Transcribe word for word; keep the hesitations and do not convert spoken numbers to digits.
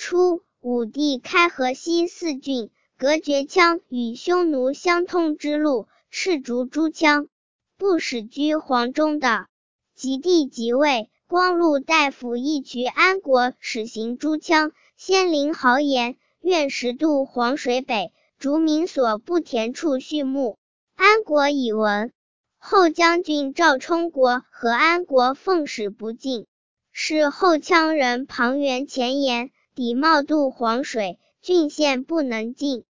初，武帝开河西四郡，隔绝羌与匈奴相通之路，斥逐诸羌，不使居黄中的。及帝即位，光禄大夫义渠安国使行诸羌，先临豪言，愿时渡黄水北，逐民所不田处畜牧。安国以闻。后将军赵充国和安国奉使不进，是后羌人庞元前言，抵冒渡黄水，郡县不能进。